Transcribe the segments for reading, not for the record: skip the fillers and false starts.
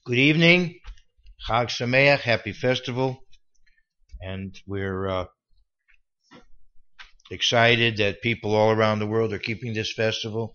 Good evening, Chag Sameach, happy festival, and we're excited that people all around the world are keeping this festival.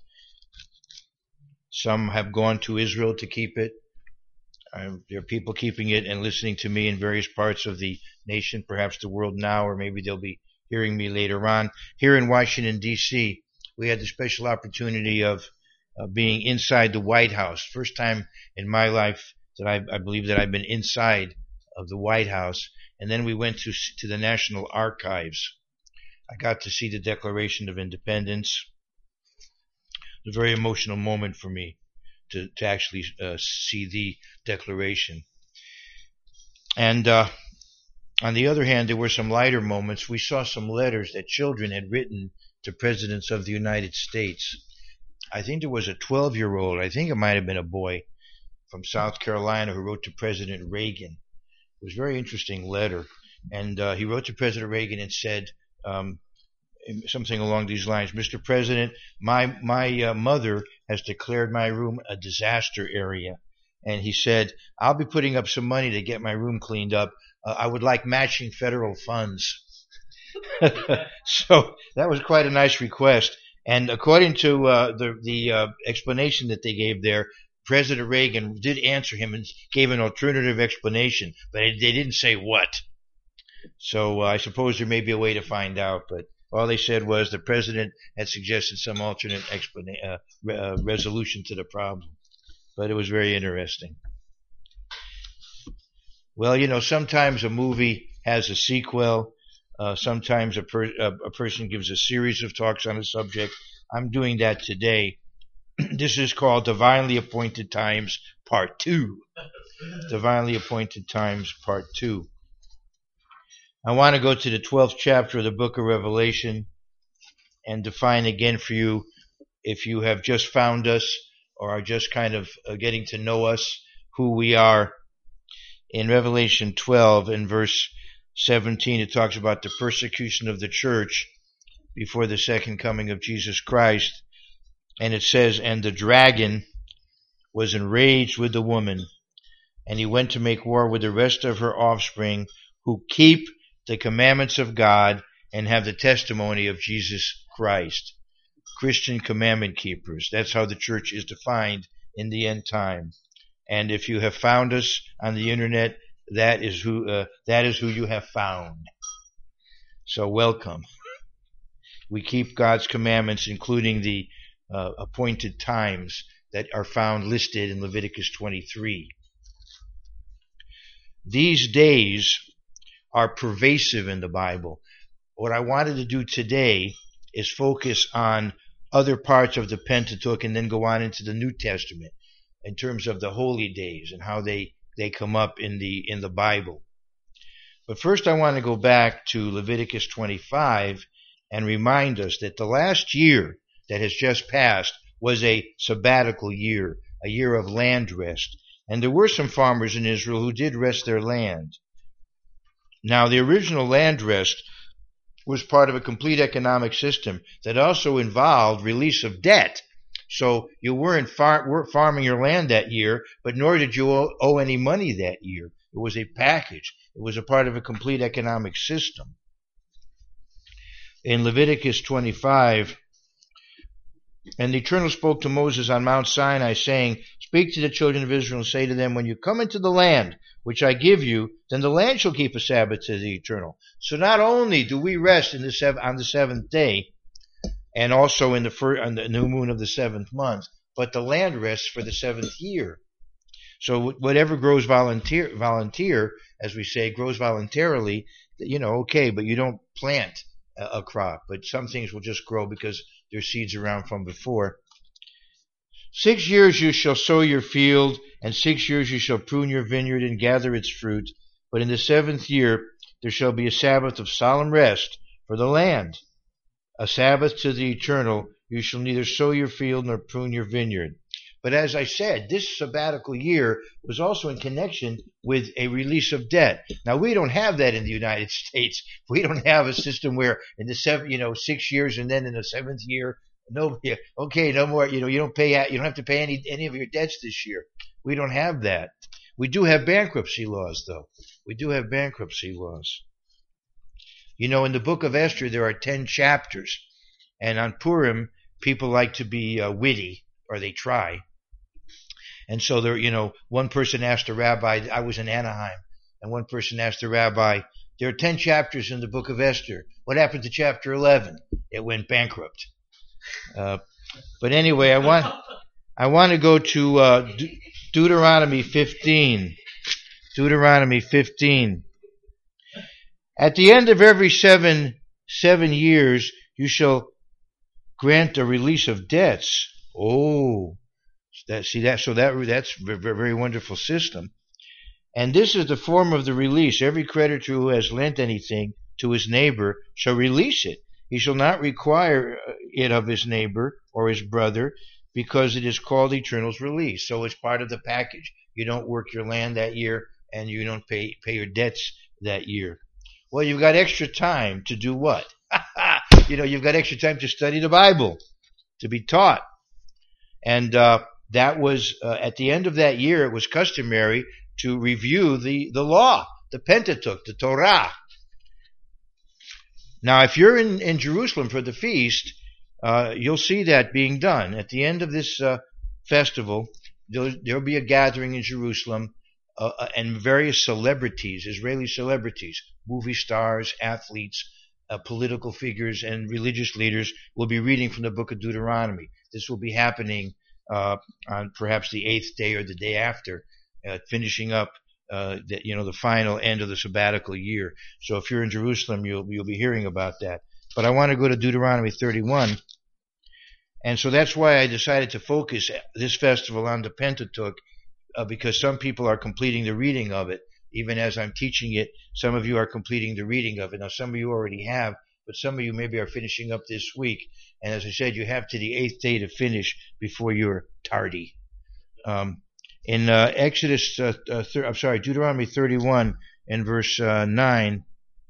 Some have gone to Israel to keep it. There are people keeping it and listening to me in various parts of the nation, perhaps the world now, or maybe they'll be hearing me later on. Here in Washington, D.C., we had the special opportunity of being inside the White House. First time in my life that I believe that I've been inside of the White House. And then we went to the National Archives. I got to see the Declaration of Independence. It was a very emotional moment for me to actually see the Declaration. And on the other hand, there were some lighter moments. We saw some letters that children had written to presidents of the United States. I think there was a 12-year-old, I think it might have been a boy from South Carolina, who wrote to President Reagan. It was a very interesting letter. And he wrote to President Reagan and said something along these lines: Mr. President, my mother has declared my room a disaster area. And he said, I'll be putting up some money to get my room cleaned up. I would like matching federal funds. So that was quite a nice request. And according to the explanation that they gave there, President Reagan did answer him and gave an alternative explanation, but they didn't say what. So I suppose there may be a way to find out, but all they said was the president had suggested some alternate resolution to the problem. But it was very interesting. Well, sometimes a movie has a sequel. Sometimes a person gives a series of talks on a subject. I'm doing that today. This is called Divinely Appointed Times Part 2. Divinely Appointed Times Part 2. I want to go to the 12th chapter of the book of Revelation and define again for you, if you have just found us or are just kind of getting to know us, who we are. In Revelation 12, in verse 17, it talks about the persecution of the church before the second coming of Jesus Christ. And it says, and the dragon was enraged with the woman, and he went to make war with the rest of her offspring who keep the commandments of God and have the testimony of Jesus Christ. Christian commandment keepers. That's how the church is defined in the end time. And if you have found us on the internet, that is who you have found. So welcome. We keep God's commandments, including the appointed times that are found listed in Leviticus 23. These days are pervasive in the Bible. What I wanted to do today is focus on other parts of the Pentateuch and then go on into the New Testament in terms of the holy days and how they come up in the Bible. But first I want to go back to Leviticus 25 and remind us that the last year that has just passed was a sabbatical year, a year of land rest. And there were some farmers in Israel who did rest their land. Now, the original land rest was part of a complete economic system that also involved release of debt. So you weren't farming your land that year, but nor did you owe any money that year. It was a package. It was a part of a complete economic system. In Leviticus 25, and the Eternal spoke to Moses on Mount Sinai, saying, speak to the children of Israel and say to them, when you come into the land which I give you, then the land shall keep a Sabbath to the Eternal. So not only do we rest on the seventh day, and also on the new moon of the seventh month, but the land rests for the seventh year. So whatever grows volunteer, as we say, grows voluntarily, okay, but you don't plant a crop. But some things will just grow because there's seeds around from before. 6 years you shall sow your field, and 6 years you shall prune your vineyard and gather its fruit. But in the seventh year there shall be a Sabbath of solemn rest for the land, a Sabbath to the Eternal. You shall neither sow your field nor prune your vineyard. But as I said, this sabbatical year was also in connection with a release of debt. Now, we don't have that in the United States. We don't have a system where in the 6 years and then in the seventh year, no more. You don't have to pay any of your debts this year. We don't have that. We do have bankruptcy laws, though. We do have bankruptcy laws. You know, in the book of Esther, there are 10 chapters. And on Purim, people like to be witty, or they try. And so one person asked a rabbi, I was in Anaheim, and one person asked the rabbi, there are 10 chapters in the book of Esther. What happened to chapter 11? It went bankrupt. But anyway, I want to go to Deuteronomy 15. Deuteronomy 15. At the end of every seven years, you shall grant a release of debts. Oh, that's a very wonderful system. And this is the form of the release. Every creditor who has lent anything to his neighbor shall release it. He shall not require it of his neighbor or his brother, because it is called eternal's release. So it's part of the package. You don't work your land that year, and you don't pay your debts that year. Well, you've got extra time to do what? You've got extra time to study the Bible, to be taught. And that was, at the end of that year, it was customary to review the law, the Pentateuch, the Torah. Now, if you're in Jerusalem for the feast, you'll see that being done. At the end of this festival, there'll be a gathering in Jerusalem, and various celebrities, Israeli celebrities, movie stars, athletes, political figures, and religious leaders will be reading from the book of Deuteronomy. This will be happening on perhaps the 8th day or the day after, finishing up the final end of the sabbatical year. So if you're in Jerusalem, you'll be hearing about that. But I want to go to Deuteronomy 31. And so that's why I decided to focus this festival on the Pentateuch, because some people are completing the reading of it. Even as I'm teaching it, some of you are completing the reading of it. Now, some of you already have, but some of you maybe are finishing up this week. And as I said, you have to the 8th day to finish before you're tardy. In Deuteronomy 31 and verse 9.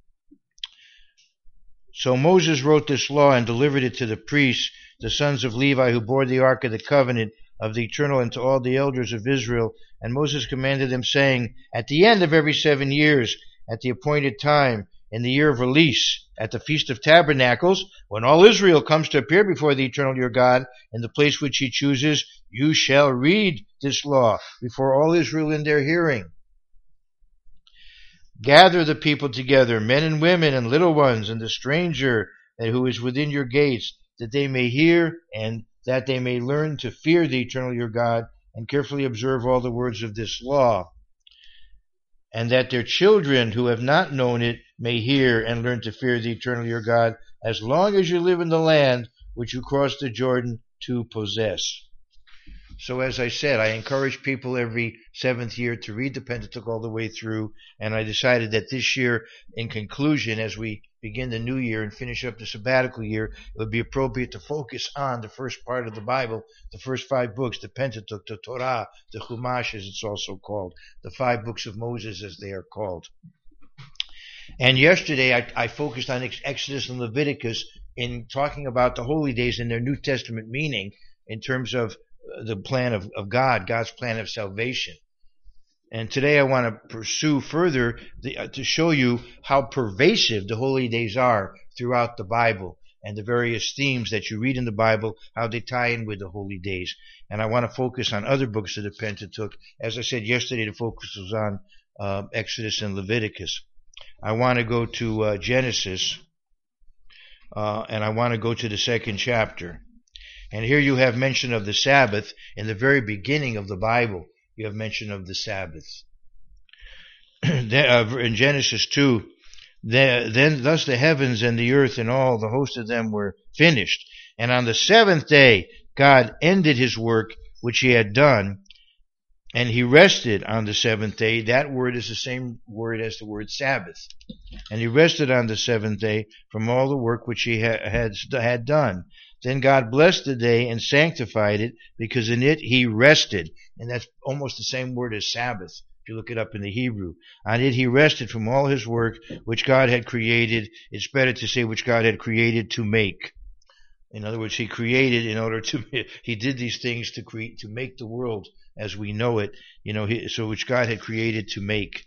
So Moses wrote this law and delivered it to the priests, the sons of Levi, who bore the ark of the covenant of the Eternal, and to all the elders of Israel. And Moses commanded them, saying, at the end of every 7 years, at the appointed time, in the year of release, at the Feast of Tabernacles, when all Israel comes to appear before the Eternal your God, in the place which he chooses, you shall read this law before all Israel in their hearing. Gather the people together, men and women and little ones, and the stranger who is within your gates, that they may hear, and that they may learn to fear the Eternal your God, and carefully observe all the words of this law, and that their children who have not known it may hear and learn to fear the Eternal your God, as long as you live in the land which you crossed the Jordan to possess. So as I said, I encourage people every 7th year to read the Pentateuch all the way through, and I decided that this year, in conclusion, as we begin the new year and finish up the sabbatical year, it would be appropriate to focus on the first part of the Bible, the first 5 books, the Pentateuch, the Torah, the Chumash, as it's also called, the 5 books of Moses, as they are called. And yesterday I focused on Exodus and Leviticus in talking about the holy days and their New Testament meaning in terms of the plan of God, God's plan of salvation. And today I want to pursue further to show you how pervasive the holy days are throughout the Bible, and the various themes that you read in the Bible, how they tie in with the holy days. And I want to focus on other books of the Pentateuch. As I said yesterday, the focus was on Exodus and Leviticus. I want to go to Genesis, and I want to go to the 2nd chapter. And here you have mention of the Sabbath in the very beginning of the Bible. You have mention of the Sabbath. In Genesis 2, then thus the heavens and the earth and all the host of them were finished. And on the 7th day, God ended his work which he had done, and he rested on the 7th day. That word is the same word as the word Sabbath. And he rested on the 7th day from all the work which he had done. Then God blessed the day and sanctified it, because in it he rested. And that's almost the same word as Sabbath, if you look it up in the Hebrew. On it he rested from all his work which God had created. It's better to say which God had created to make. In other words, he created in order to, he did these things to make the world as we know it, so which God had created to make.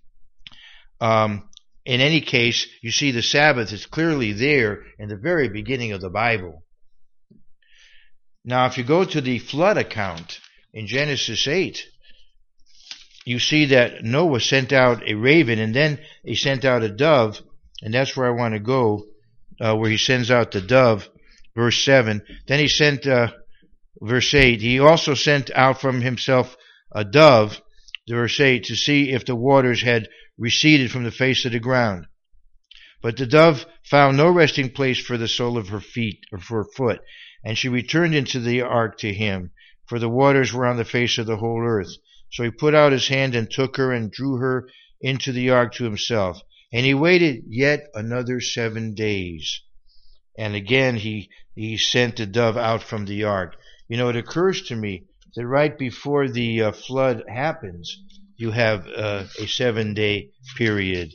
In any case, you see the Sabbath is clearly there in the very beginning of the Bible. Now, if you go to the flood account in Genesis 8, you see that Noah sent out a raven, and then he sent out a dove, and that's where I want to go, where he sends out the dove, verse 7. Then he sent, verse 8, he also sent out from himself a dove, verse 8, to see if the waters had receded from the face of the ground. But the dove found no resting place for the sole of her feet, or for her foot, and she returned into the ark to him, for the waters were on the face of the whole earth. So he put out his hand and took her and drew her into the ark to himself. And he waited yet another 7 days. And again he sent the dove out from the ark. It occurs to me that right before the flood happens, you have a 7-day period.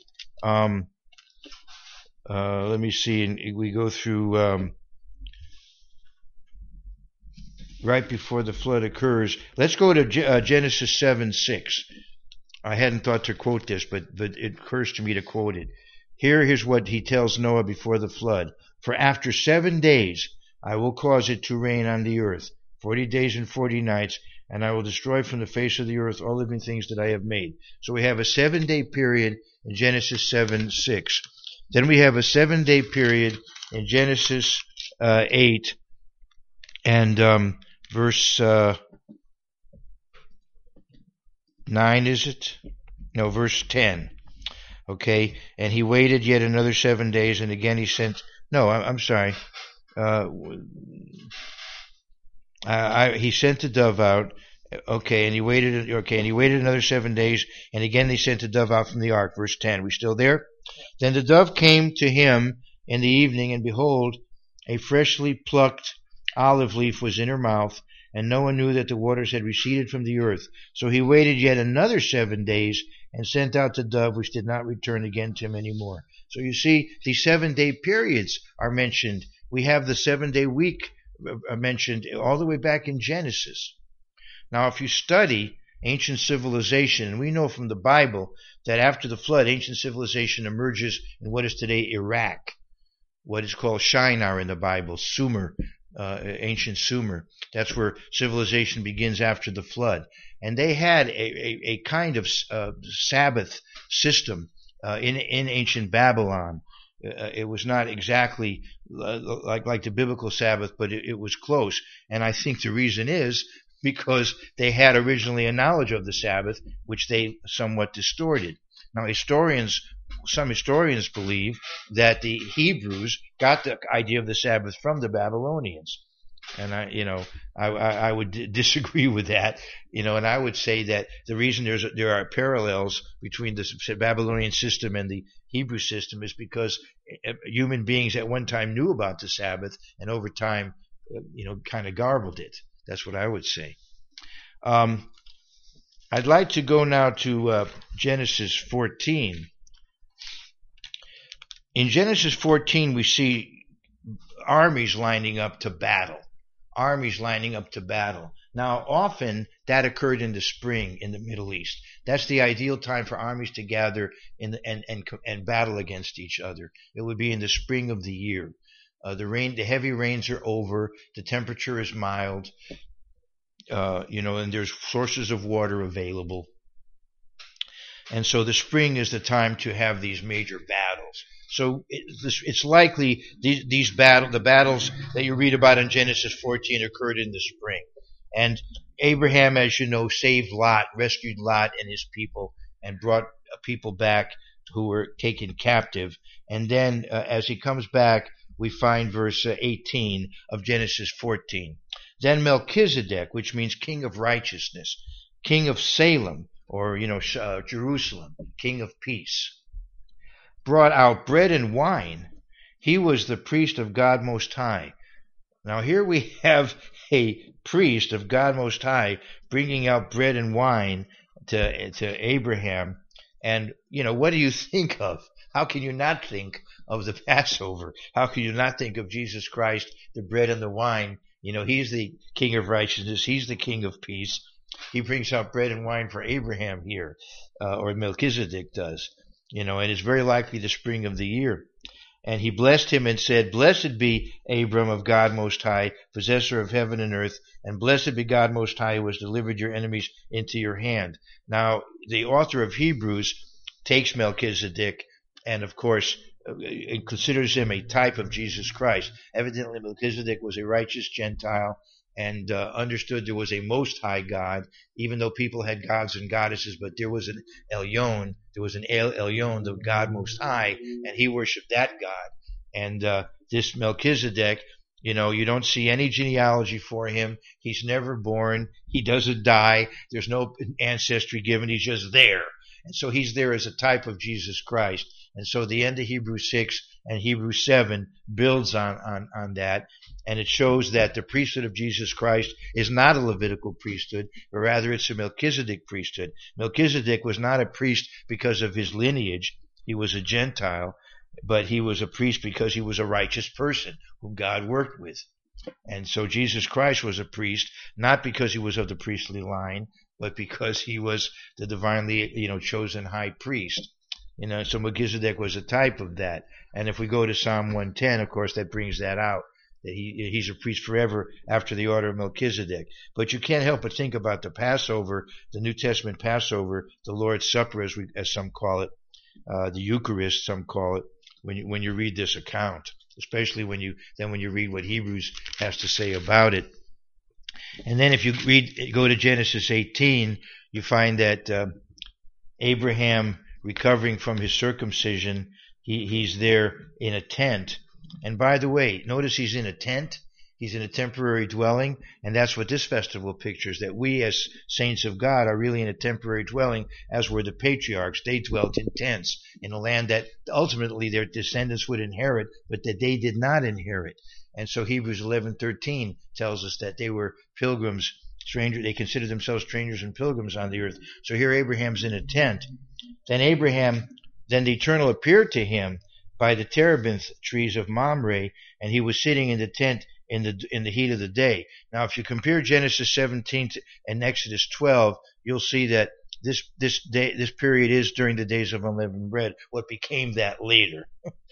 Let me see. And we go through right before the flood occurs. Let's go to Genesis 7:6. I hadn't thought to quote this, but it occurs to me to quote it. Here's what he tells Noah before the flood. For after 7 days I will cause it to rain on the earth, 40 days and 40 nights, and I will destroy from the face of the earth all living things that I have made. So we have a 7-day period in Genesis 7:6. Then we have a 7-day period in Genesis 8 and verse 9, is it? No, verse 10. Okay, and he waited yet another 7 days, and again he sent. No, I'm sorry. He sent the dove out. Okay, and he waited. Okay, and he waited another 7 days, and again they sent the dove out from the ark. Verse 10. We still there? Then the dove came to him in the evening, and behold, a freshly plucked olive leaf was in her mouth, and Noah knew that the waters had receded from the earth. So he waited yet another 7 days and sent out the dove, which did not return again to him anymore. So you see, the 7-day periods are mentioned. We have the 7-day week mentioned all the way back in Genesis. Now, if you study ancient civilization, and we know from the Bible that after the flood, ancient civilization emerges in what is today Iraq, what is called Shinar in the Bible, Sumer, ancient Sumer. That's where civilization begins after the flood. And they had a kind of Sabbath system in ancient Babylon. It was not exactly like the biblical Sabbath, but it was close. And I think the reason is because they had originally a knowledge of the Sabbath, which they somewhat distorted. Now, some historians believe that the Hebrews got the idea of the Sabbath from the Babylonians. And I would disagree with that, and I would say that the reason there are parallels between the Babylonian system and the Hebrew system is because human beings at one time knew about the Sabbath, and over time, kind of garbled it. That's what I would say. I'd like to go now to Genesis 14. In Genesis 14, we see armies lining up to battle. Now, often that occurred in the spring in the Middle East. That's the ideal time for armies to gather and battle against each other. It would be in the spring of the year. The heavy rains are over. The temperature is mild. And there's sources of water available. And so the spring is the time to have these major battles. So it's likely the battles that you read about in Genesis 14 occurred in the spring. And Abraham, as you know, saved Lot, rescued Lot and his people, and brought people back who were taken captive. And then as he comes back, we find verse 18 of Genesis 14. Then Melchizedek, which means king of righteousness, king of Salem, or Jerusalem, king of peace, brought out bread and wine. He was the priest of God Most High. Now here we have a priest of God Most High bringing out bread and wine to Abraham. And, what do you think of? How can you not think of the Passover? How can you not think of Jesus Christ, the bread and the wine? He's the king of righteousness. He's the king of peace. He brings out bread and wine for Abraham here, or Melchizedek does. And it's very likely the spring of the year. And he blessed him and said, Blessed be Abram of God Most High, possessor of heaven and earth, and blessed be God Most High, who has delivered your enemies into your hand. Now, the author of Hebrews takes Melchizedek and, of course, considers him a type of Jesus Christ. Evidently, Melchizedek was a righteous Gentile and understood there was a Most High God, even though people had gods and goddesses, but there was an Elyon, the God Most High, and he worshipped that God. And this Melchizedek, you don't see any genealogy for him. He's never born. He doesn't die. There's no ancestry given. He's just there. And so he's there as a type of Jesus Christ. And so the end of Hebrews 6 and Hebrews 7 builds on that. And it shows that the priesthood of Jesus Christ is not a Levitical priesthood, but rather it's a Melchizedek priesthood. Melchizedek was not a priest because of his lineage. He was a Gentile, but he was a priest because he was a righteous person whom God worked with. And so Jesus Christ was a priest, not because he was of the priestly line, but because he was the divinely, chosen high priest. So Melchizedek was a type of that. And if we go to Psalm 110, of course, that brings that out, that he's a priest forever after the order of Melchizedek. But you can't help but think about the Passover, the New Testament Passover, the Lord's Supper, as some call it, the Eucharist, some call it, when you read this account, especially when you read what Hebrews has to say about it. And then if you go to Genesis 18, you find that Abraham, recovering from his circumcision, he's there in a tent. And by the way, notice he's in a tent. He's in a temporary dwelling, and that's what this festival pictures, that we as saints of God are really in a temporary dwelling, as were the patriarchs. They dwelt in tents in a land that ultimately their descendants would inherit, but that they did not inherit. And so Hebrews 11:13 tells us that they were pilgrims, strangers. They considered themselves strangers and pilgrims on the earth. So here Abraham's in a tent. Then the Eternal appeared to him by the terebinth trees of Mamre, and he was sitting in the tent in the heat of the day. Now, if you compare Genesis 17 and Exodus 12, you'll see that this period is during the days of unleavened bread. What became that later?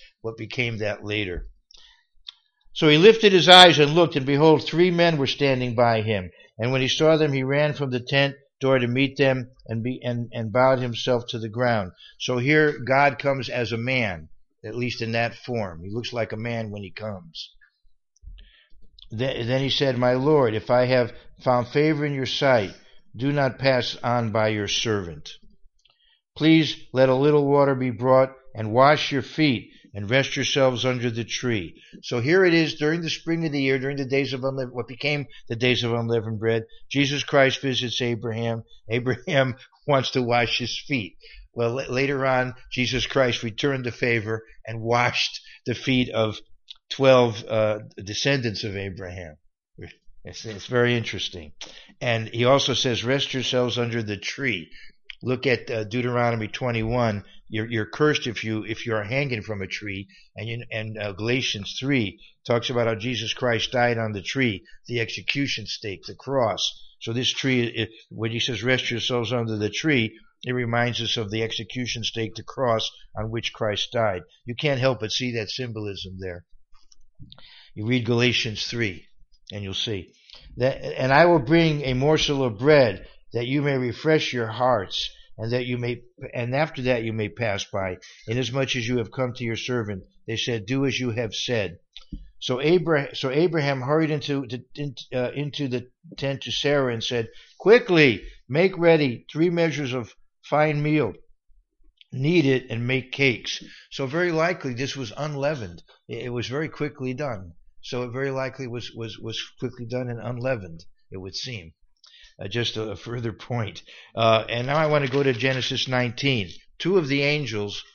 So he lifted his eyes and looked, and behold, 3 men were standing by him. And when he saw them, he ran from the tent door to meet them and bowed himself to the ground. So here God comes as a man, at least in that form. He looks like a man when he comes. Then he said, My Lord, if I have found favor in your sight, do not pass on by your servant. Please let a little water be brought, and wash your feet, and rest yourselves under the tree. So here it is during the spring of the year, during the days of what became the days of unleavened bread. Jesus Christ visits Abraham. Abraham wants to wash his feet. Well, later on, Jesus Christ returned the favor and washed the feet of 12 descendants of Abraham. It's very interesting. And he also says, rest yourselves under the tree. Look at Deuteronomy 21. You're cursed if you are hanging from a tree. And Galatians 3 talks about how Jesus Christ died on the tree, the execution stake, the cross. So this tree, when he says rest yourselves under the tree, it reminds us of the execution stake, the cross on which Christ died. You can't help but see that symbolism there. You read Galatians 3, and you'll see that. And I will bring a morsel of bread, that you may refresh your hearts, and after that you may pass by. Inasmuch as you have come to your servant, they said, do as you have said. So Abraham hurried into the tent to Sarah and said, quickly make ready 3 measures of fine meal. Knead it and make cakes. So very likely this was unleavened. It was very quickly done. So it very likely was quickly done and unleavened, it would seem. Just a further point. And now I want to go to Genesis 19. 2 of the angels,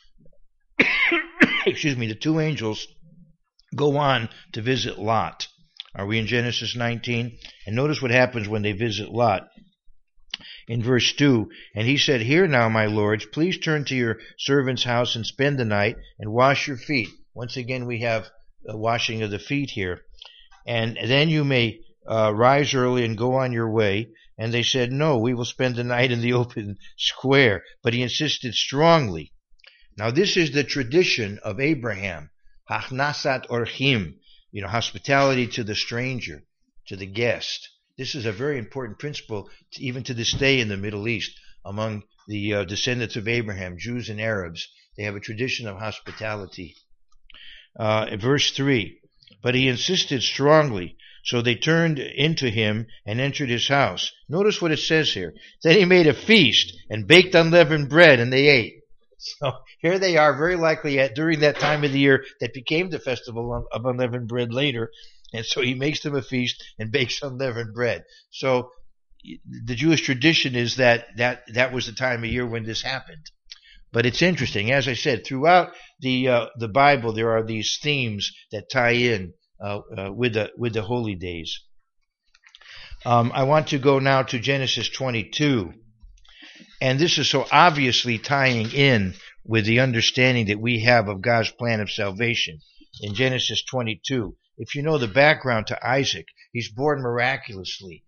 the 2 angels go on to visit Lot. Are we in Genesis 19? And notice what happens when they visit Lot. In verse 2, and he said, Hear now, my lords, please turn to your servant's house and spend the night and wash your feet. Once again, we have the washing of the feet here. And then you may rise early and go on your way. And they said, no, we will spend the night in the open square. But he insisted strongly. Now this is the tradition of Abraham. Hachnasat orchim, hospitality to the stranger, to the guest. This is a very important principle, even to this day in the Middle East, among the descendants of Abraham, Jews and Arabs. They have a tradition of hospitality. Verse 3, but he insisted strongly, so they turned into him and entered his house. Notice what it says here. Then he made a feast and baked unleavened bread, and they ate. So here they are, very likely during that time of the year that became the festival of unleavened bread later. And so he makes them a feast and bakes unleavened bread. So the Jewish tradition is that was the time of year when this happened. But it's interesting. As I said, throughout the Bible, there are these themes that tie in with the holy days. I want to go now to Genesis 22. And this is so obviously tying in with the understanding that we have of God's plan of salvation. In Genesis 22, if you know the background to Isaac, he's born miraculously.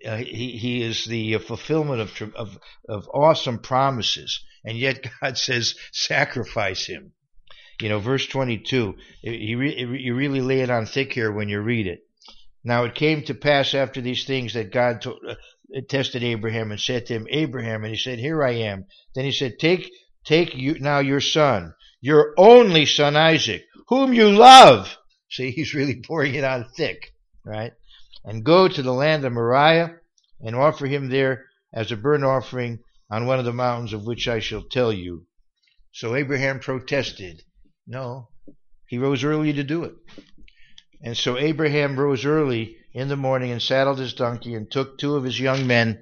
He is the fulfillment of awesome promises, and yet God says, sacrifice him. Verse 22, you really lay it on thick here when you read it. Now it came to pass after these things that God tested Abraham and said to him, Abraham, and he said, here I am. Then he said, take you now your son, your only son Isaac, whom you love. See, he's really pouring it on thick, right? And go to the land of Moriah and offer him there as a burnt offering on one of the mountains of which I shall tell you. So Abraham protested. No, he rose early to do it. And so Abraham rose early in the morning and saddled his donkey and took 2 of his young men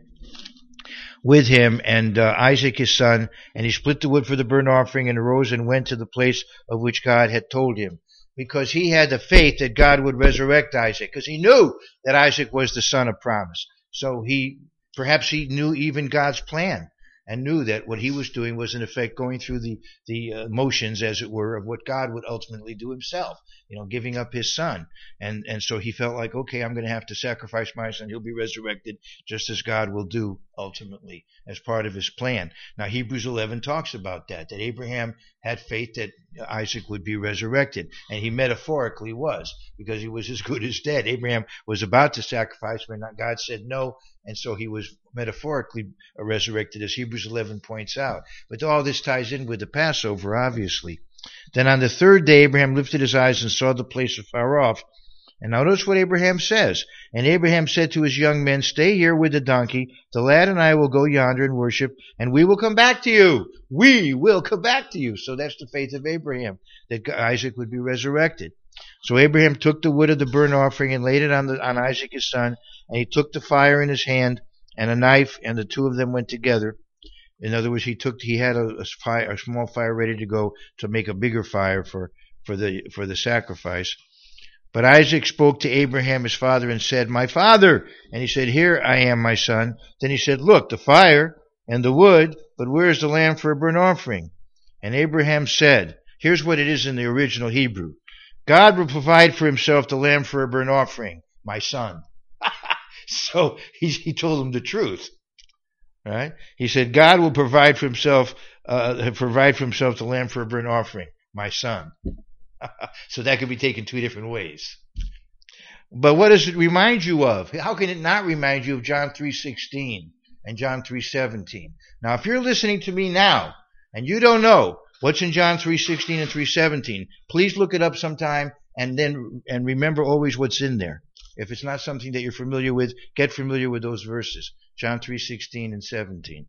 with him and Isaac his son, and he split the wood for the burnt offering and arose and went to the place of which God had told him. Because he had the faith that God would resurrect Isaac, because he knew that Isaac was the son of promise. So perhaps he knew even God's plan, and knew that what he was doing was in effect going through the motions, as it were, of what God would ultimately do himself, giving up his son. And so he felt like, okay, I'm going to have to sacrifice my son. He'll be resurrected just as God will do ultimately as part of his plan. Now Hebrews 11 talks about that Abraham had faith that Isaac would be resurrected. And he metaphorically was, because he was as good as dead. Abraham was about to sacrifice, but God said no. And so he was metaphorically resurrected, as Hebrews 11 points out. But all this ties in with the Passover, obviously. Then on the 3rd day, Abraham lifted his eyes and saw the place afar off. And now notice what Abraham says. And Abraham said to his young men, stay here with the donkey. The lad and I will go yonder and worship, and we will come back to you. We will come back to you. So that's the faith of Abraham, that Isaac would be resurrected. So Abraham took the wood of the burnt offering and laid it on Isaac his son, and he took the fire in his hand and a knife, and the 2 of them went together. In other words, he had a small fire ready to go to make a bigger fire for the sacrifice. But Isaac spoke to Abraham his father and said, my father. And he said, here I am, my son. Then he said, look, the fire and the wood, but where is the lamb for a burnt offering? And Abraham said, here's what it is in the original Hebrew. God will provide for himself the lamb for a burnt offering, my son. So he told him the truth, right? He said, God will provide for himself the lamb for a burnt offering, my son. So that could be taken 2 different ways. But what does it remind you of? How can it not remind you of John 3:16 and John 3:17? Now, if you're listening to me now and you don't know what's in John 3:16 and 3:17, please look it up sometime and remember always what's in there. If it's not something that you're familiar with, get familiar with those verses, John 3:16 and 17.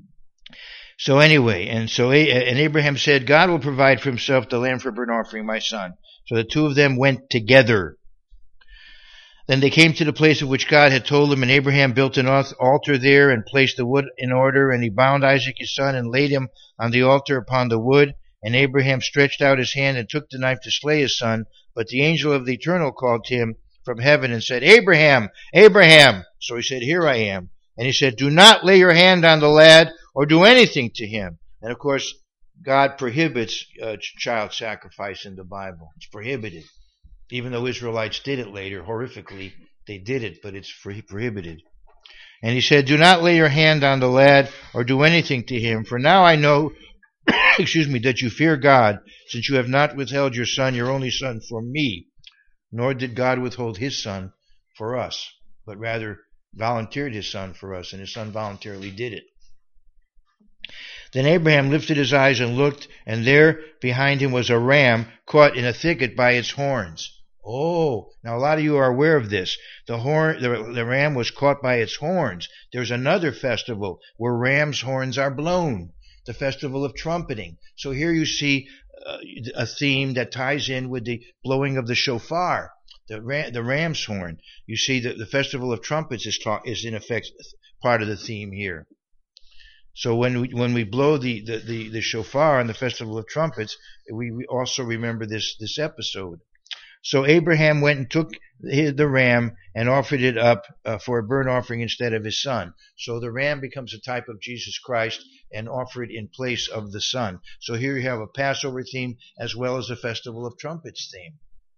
So anyway, and Abraham said, God will provide for himself the lamb for burnt offering, my son. So the 2 of them went together. Then they came to the place of which God had told them, and Abraham built an altar there and placed the wood in order, and he bound Isaac his son and laid him on the altar upon the wood. And Abraham stretched out his hand and took the knife to slay his son. But the angel of the Eternal called to him from heaven and said, Abraham, Abraham. So he said, here I am. And he said, do not lay your hand on the lad or do anything to him. And of course, God prohibits child sacrifice in the Bible. It's prohibited. Even though Israelites did it later, horrifically, they did it, but it's prohibited. And he said, "Do not lay your hand on the lad or do anything to him, for now I know that you fear God, since you have not withheld your son, your only son, from me, nor did God withhold his son for us, but rather volunteered his son for us, and his son voluntarily did it." Then Abraham lifted his eyes and looked, and there behind him was a ram caught in a thicket by its horns. Oh, now a lot of you are aware of this. The ram was caught by its horns. There's another festival where ram's horns are blown, the festival of trumpeting. So here you see a theme that ties in with the blowing of the shofar, the ram's horn. You see that the festival of trumpets is in effect part of the theme here. So when we blow the shofar on the festival of trumpets, we also remember this episode. So Abraham went and took the ram and offered it up for a burnt offering instead of his son. So the ram becomes a type of Jesus Christ and offered in place of the son. So here you have a Passover theme as well as a festival of trumpets theme.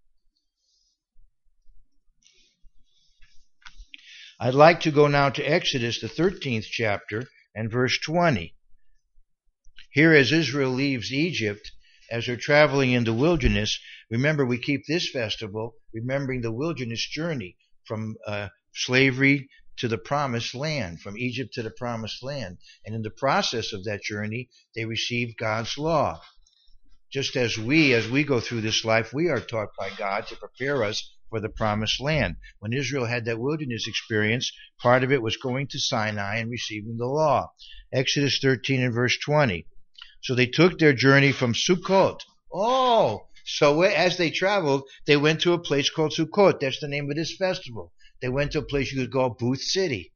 I'd like to go now to Exodus, the 13th chapter, and verse 20. Here, as Israel leaves Egypt, as they're traveling in the wilderness, remember we keep this festival remembering the wilderness journey from slavery to the promised land, from Egypt to the promised land. And in the process of that journey, they received God's law. Just as we go through this life, we are taught by God to prepare us for the promised land. When Israel had that wilderness experience, part of it was going to Sinai and receiving the law. Exodus 13 and verse 20. So they took their journey from Sukkot. Oh, so as they traveled, they went to a place called Sukkot. That's the name of this festival. They went to a place you could call Booth City.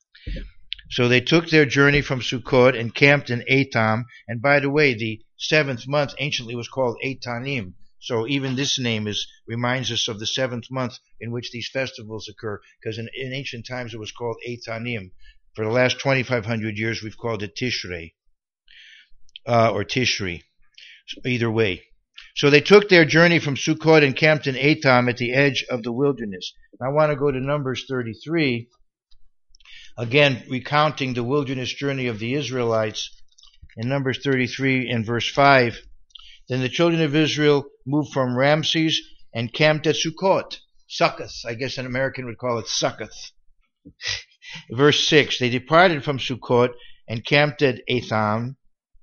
So they took their journey from Sukkot and camped in Etam. And by the way, the 7th month anciently was called Etanim. So even this name reminds us of the 7th month in which these festivals occur, because in ancient times it was called Etanim. For the last 2,500 years we've called it Tishrei, or Tishri. Either way. So they took their journey from Sukkot and camped in Etam at the edge of the wilderness. I want to go to Numbers 33, again recounting the wilderness journey of the Israelites. In Numbers 33 and verse 5, then the children of Israel moved from Ramses and camped at Sukkot. Succoth, I guess an American would call it Succoth. Verse 6, they departed from Sukkot and camped at Etham,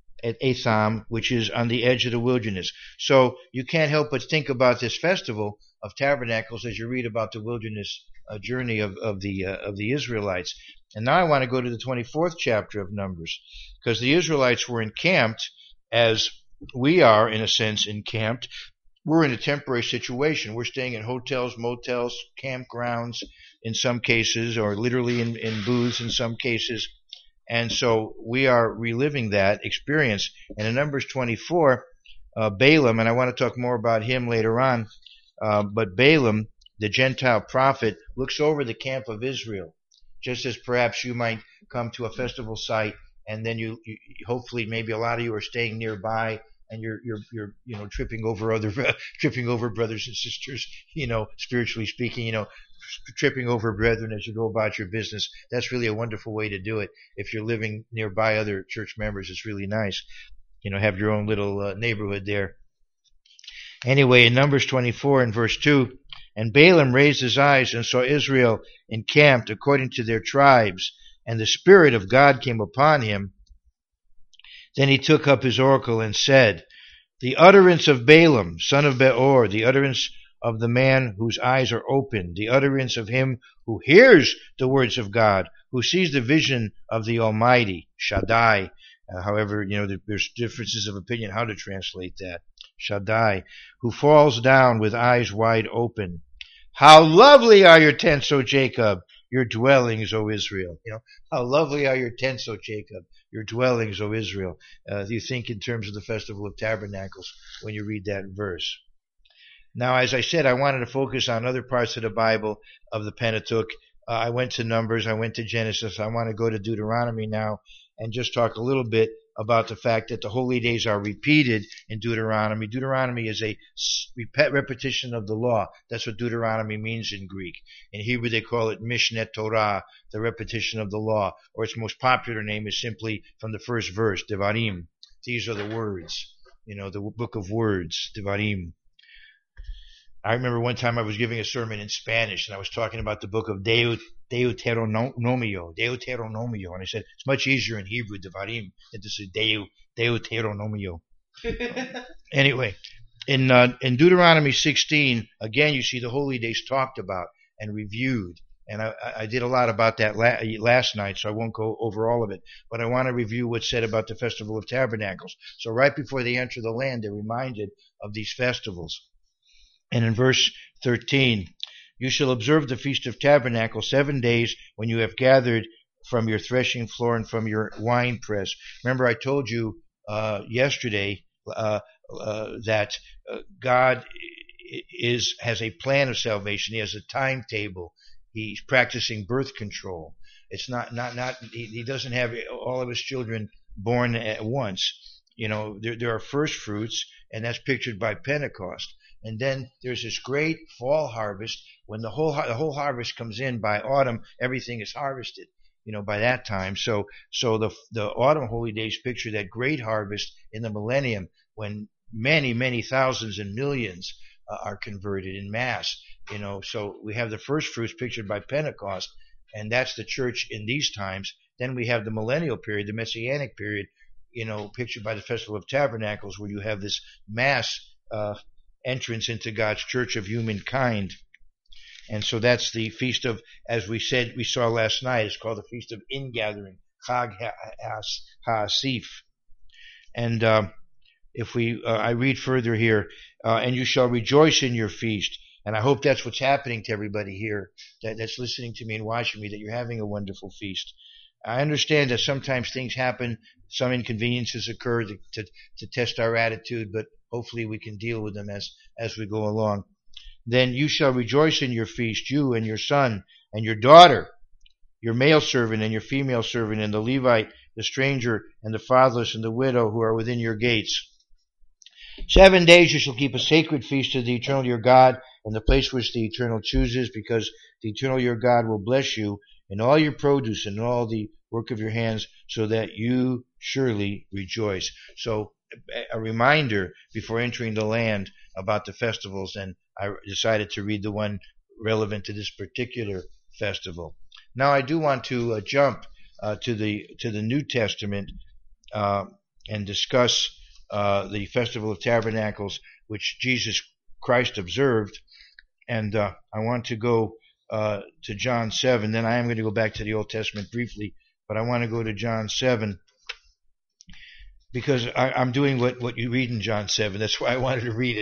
which is on the edge of the wilderness. So you can't help but think about this festival of tabernacles as you read about the wilderness journey of the Israelites. And now I want to go to the 24th chapter of Numbers, because the Israelites were encamped as we are, in a sense, encamped. We're in a temporary situation. We're staying in hotels, motels, campgrounds in some cases, or literally in booths in some cases. And so we are reliving that experience. And in Numbers 24, Balaam, and I want to talk more about him later on, but Balaam, the Gentile prophet, looks over the camp of Israel, just as perhaps you might come to a festival site, and then you hopefully maybe a lot of you are staying nearby, and you're tripping over brothers and sisters, spiritually speaking, tripping over brethren as you go about your business. That's really a wonderful way to do it. If you're living nearby other church members, it's really nice. Have your own little neighborhood there. Anyway, in Numbers 24 and verse 2, and Balaam raised his eyes and saw Israel encamped according to their tribes, and the Spirit of God came upon him. Then he took up his oracle and said, the utterance of Balaam, son of Beor, the utterance of the man whose eyes are open, the utterance of him who hears the words of God, who sees the vision of the Almighty, Shaddai. However, there's differences of opinion how to translate that. Shaddai, who falls down with eyes wide open. How lovely are your tents, O Jacob, your dwellings, O Israel. How lovely are your tents, O Jacob, your dwellings, O Israel. You think in terms of the Festival of Tabernacles when you read that verse. Now, as I said, I wanted to focus on other parts of the Bible, of the Pentateuch. I went to Numbers, I went to Genesis. I want to go to Deuteronomy now and just talk a little bit about the fact that the holy days are repeated in Deuteronomy. Deuteronomy is a repetition of the law. That's what Deuteronomy means in Greek. In Hebrew, they call it Mishneh Torah, the repetition of the law, or its most popular name is simply from the first verse, Devarim. These are the words, the book of words, Devarim. I remember one time I was giving a sermon in Spanish, and I was talking about the book of Deuteronomio, and I said, it's much easier in Hebrew, Devarim, than to say Deuteronomio. Anyway, in Deuteronomy 16, again, you see the holy days talked about and reviewed. And I did a lot about that last night, so I won't go over all of it. But I want to review what's said about the Festival of Tabernacles. So right before they enter the land, they're reminded of these festivals. And in verse 13, you shall observe the Feast of Tabernacles 7 days when you have gathered from your threshing floor and from your wine press. Remember, I told you yesterday that God has a plan of salvation. He has a timetable. He's practicing birth control. It's not he doesn't have all of his children born at once. There are first fruits, and that's pictured by Pentecost. And then there's this great fall harvest. When the whole harvest comes in by autumn, everything is harvested. By that time. So the autumn holy days picture that great harvest in the millennium when many, many thousands and millions are converted in mass. So we have the first fruits pictured by Pentecost, and that's the church in these times. Then we have the millennial period, the messianic period, pictured by the Festival of Tabernacles, where you have this mass entrance into God's church of humankind. And so that's the feast of, as we saw last night, it's called the Feast of Ingathering, Chag HaAsif. And I read further here, and you shall rejoice in your feast. And I hope that's what's happening to everybody here that's listening to me and watching me, that you're having a wonderful feast. I understand that sometimes things happen, some inconveniences occur to test our attitude, but hopefully we can deal with them as we go along. Then you shall rejoice in your feast, you and your son and your daughter, your male servant and your female servant, and the Levite, the stranger, and the fatherless, and the widow who are within your gates. 7 days you shall keep a sacred feast to the Eternal your God in the place which the Eternal chooses, because the Eternal your God will bless you in all your produce and all the work of your hands, so that you surely rejoice. So a reminder before entering the land about the festivals, and I decided to read the one relevant to this particular festival. Now I do want to jump to the New Testament and discuss the Festival of Tabernacles, which Jesus Christ observed. And I want to go to John 7. Then I am going to go back to the Old Testament briefly, but I want to go to John 7 because I'm doing what you read in John 7. That's why I wanted to read it.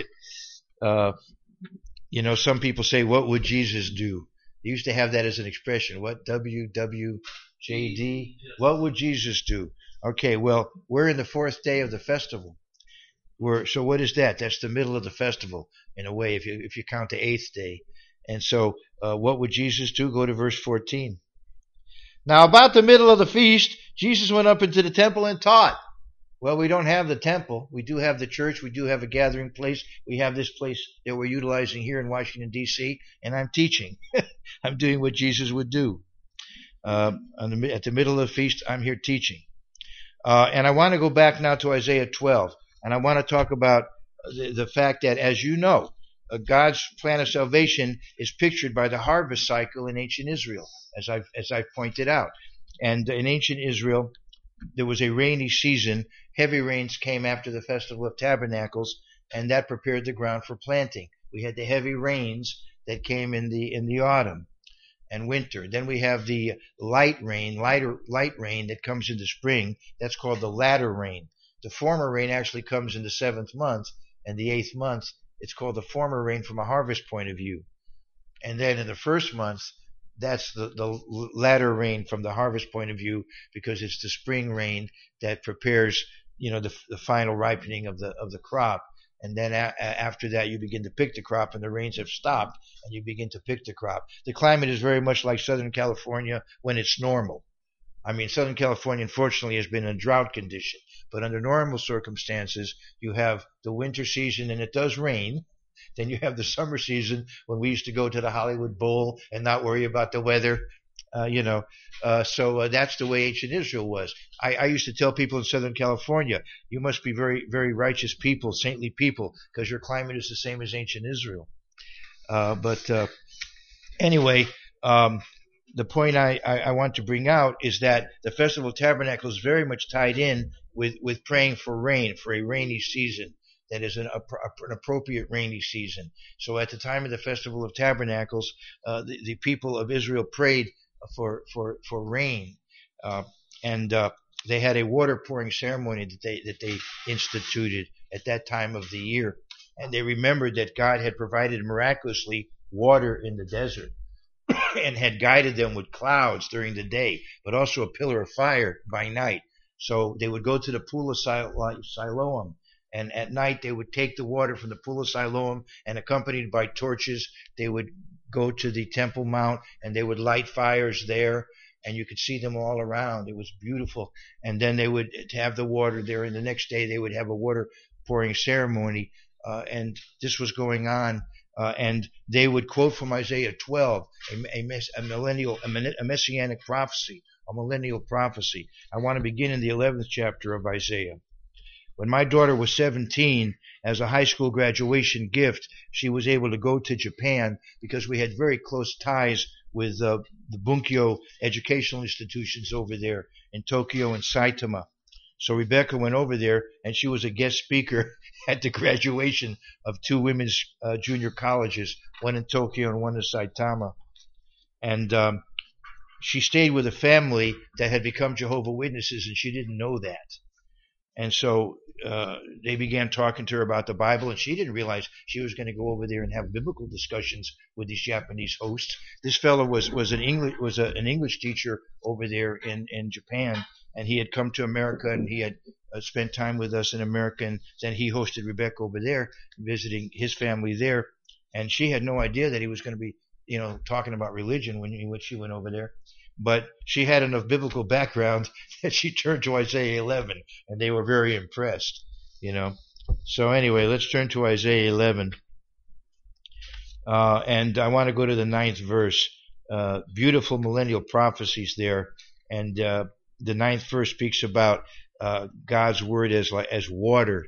Some people say, what would Jesus do? They used to have that as an expression. What? WWJD? What would Jesus do? Okay, well, we're in the 4th day of the festival. So what is that? That's the middle of the festival, in a way, if you count the 8th day. And so, what would Jesus do? Go to verse 14. Now, about the middle of the feast, Jesus went up into the temple and taught. Well, we don't have the temple. We do have the church. We do have a gathering place. We have this place that we're utilizing here in Washington, D.C., and I'm teaching. I'm doing what Jesus would do. At the middle of the feast, I'm here teaching. And I want to go back now to Isaiah 12, and I want to talk about the fact that, as you know, God's plan of salvation is pictured by the harvest cycle in ancient Israel, as I've pointed out. And in ancient Israel, there was a rainy season. Heavy rains came after the Festival of Tabernacles, and that prepared the ground for planting. We had the heavy rains that came in the autumn and winter. Then we have the light rain that comes in the spring. That's called the latter rain. The former rain actually comes in the 7th month, and the 8th month, it's called the former rain from a harvest point of view. And then in the 1st month, that's the latter rain from the harvest point of view, because it's the spring rain that prepares, the final ripening of the crop. And then after that, you begin to pick the crop, and the rains have stopped, and you begin to pick the crop. The climate is very much like Southern California when it's normal. I mean, Southern California, unfortunately, has been in a drought condition. But under normal circumstances, you have the winter season and it does rain. Then you have the summer season when we used to go to the Hollywood Bowl and not worry about the weather. So that's the way ancient Israel was. I used to tell people in Southern California, you must be very, very righteous people, saintly people, because your climate is the same as ancient Israel. But anyway, the point I want to bring out is that the Festival of Tabernacles is very much tied in with praying for rain, for a rainy season. That is an appropriate rainy season. So at the time of the Festival of Tabernacles, the people of Israel prayed for rain, and they had a water pouring ceremony that they instituted at that time of the year, and they remembered that God had provided miraculously water in the desert and had guided them with clouds during the day, but also a pillar of fire by night. So they would go to the pool of Siloam. And at night, they would take the water from the pool of Siloam, and accompanied by torches, they would go to the Temple Mount, and they would light fires there, and you could see them all around. It was beautiful. And then they would have the water there, and the next day they would have a water pouring ceremony, and this was going on. And they would quote from Isaiah 12, a messianic prophecy, a millennial prophecy. I want to begin in the 11th chapter of Isaiah. When my daughter was 17, as a high school graduation gift, she was able to go to Japan because we had very close ties with the Bunkyo educational institutions over there in Tokyo and Saitama. So Rebecca went over there, and she was a guest speaker at the graduation of two women's junior colleges, one in Tokyo and one in Saitama. And she stayed with a family that had become Jehovah's Witnesses, and she didn't know that. And so they began talking to her about the Bible, and she didn't realize she was going to go over there and have biblical discussions with these Japanese hosts. This fellow was an English teacher over there in Japan, and he had come to America, and he had spent time with us in America, and then he hosted Rebecca over there, visiting his family there, and she had no idea that he was going to be, talking about religion when she went over there. But she had enough biblical background that she turned to Isaiah 11, and they were very impressed, So anyway, let's turn to Isaiah 11. And I want to go to the 9th verse. Beautiful millennial prophecies there. And the 9th verse speaks about God's word as water.